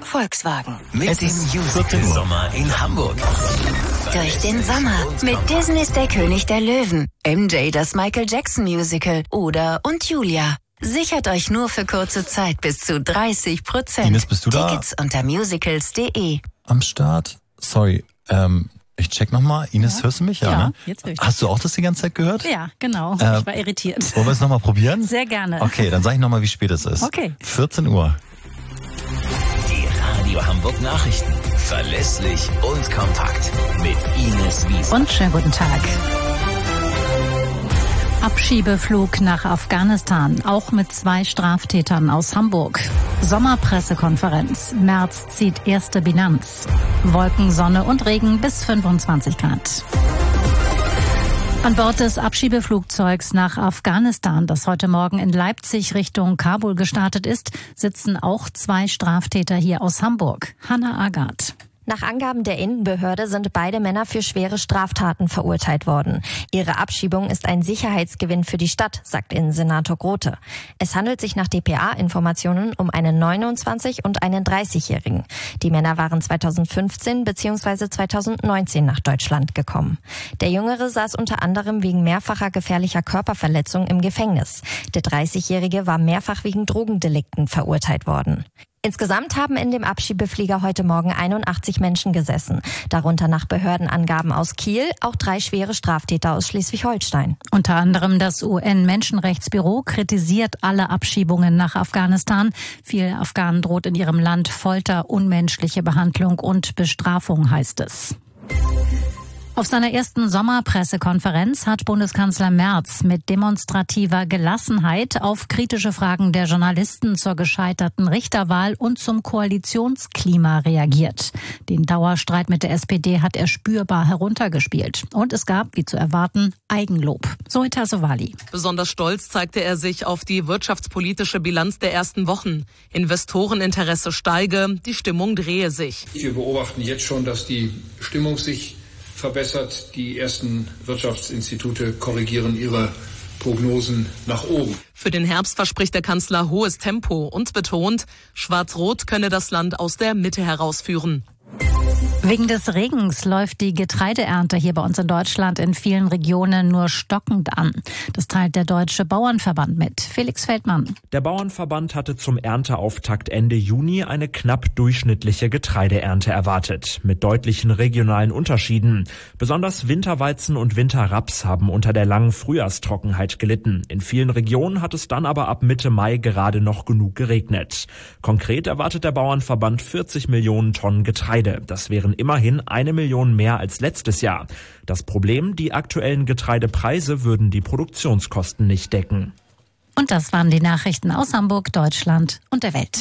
Volkswagen. Mit dem Musical Sommer in Hamburg. Durch den Sommer mit Disneys Der König der Löwen, MJ das Michael Jackson Musical oder Und Julia. Sichert euch nur für kurze Zeit bis zu 30%. Ines, bist du da? Tickets unter musicals.de. Am Start? Sorry, ich check nochmal. Ines, hörst du mich? Ja, ne? Jetzt höre ich. Hast du auch das die ganze Zeit gehört? Ja, genau. Ich war irritiert. Wollen wir es nochmal probieren? Sehr gerne. Okay, dann sag ich nochmal, wie spät es ist. Okay. 14 Uhr. Die Radio Hamburg Nachrichten. Verlässlich und kompakt. Mit Ines Wiesner. Und schönen guten Tag. Abschiebeflug nach Afghanistan, auch mit 2 Straftätern aus Hamburg. Sommerpressekonferenz. Merz zieht erste Bilanz. Wolken, Sonne und Regen bis 25 Grad. An Bord des Abschiebeflugzeugs nach Afghanistan, das heute Morgen in Leipzig Richtung Kabul gestartet ist, sitzen auch 2 Straftäter hier aus Hamburg. Hanna Agathe. Nach Angaben der Innenbehörde sind beide Männer für schwere Straftaten verurteilt worden. Ihre Abschiebung ist ein Sicherheitsgewinn für die Stadt, sagt Innensenator Grote. Es handelt sich nach dpa-Informationen um einen 29- und einen 30-Jährigen. Die Männer waren 2015 bzw. 2019 nach Deutschland gekommen. Der Jüngere saß unter anderem wegen mehrfacher gefährlicher Körperverletzung im Gefängnis. Der 30-Jährige war mehrfach wegen Drogendelikten verurteilt worden. Insgesamt haben in dem Abschiebeflieger heute Morgen 81 Menschen gesessen. Darunter nach Behördenangaben aus Kiel auch 3 schwere Straftäter aus Schleswig-Holstein. Unter anderem das UN-Menschenrechtsbüro kritisiert alle Abschiebungen nach Afghanistan. Vielen Afghanen droht in ihrem Land Folter, unmenschliche Behandlung und Bestrafung, heißt es. Auf seiner ersten Sommerpressekonferenz hat Bundeskanzler Merz mit demonstrativer Gelassenheit auf kritische Fragen der Journalisten zur gescheiterten Richterwahl und zum Koalitionsklima reagiert. Den Dauerstreit mit der SPD hat er spürbar heruntergespielt. Und es gab, wie zu erwarten, Eigenlob. Zoe Sowali. Besonders stolz zeigte er sich auf die wirtschaftspolitische Bilanz der ersten Wochen. Investoreninteresse steige, die Stimmung drehe sich. Wir beobachten jetzt schon, dass die Stimmung sich verbessert. Die ersten Wirtschaftsinstitute korrigieren ihre Prognosen nach oben. Für den Herbst verspricht der Kanzler hohes Tempo und betont, Schwarz-Rot könne das Land aus der Mitte herausführen. Wegen des Regens läuft die Getreideernte hier bei uns in Deutschland in vielen Regionen nur stockend an. Das teilt der Deutsche Bauernverband mit. Felix Feldmann. Der Bauernverband hatte zum Ernteauftakt Ende Juni eine knapp durchschnittliche Getreideernte erwartet, mit deutlichen regionalen Unterschieden. Besonders Winterweizen und Winterraps haben unter der langen Frühjahrstrockenheit gelitten. In vielen Regionen hat es dann aber ab Mitte Mai gerade noch genug geregnet. Konkret erwartet der Bauernverband 40 Millionen Tonnen Getreide. Das wären immerhin 1 Million mehr als letztes Jahr. Das Problem, die aktuellen Getreidepreise würden die Produktionskosten nicht decken. Und das waren die Nachrichten aus Hamburg, Deutschland und der Welt.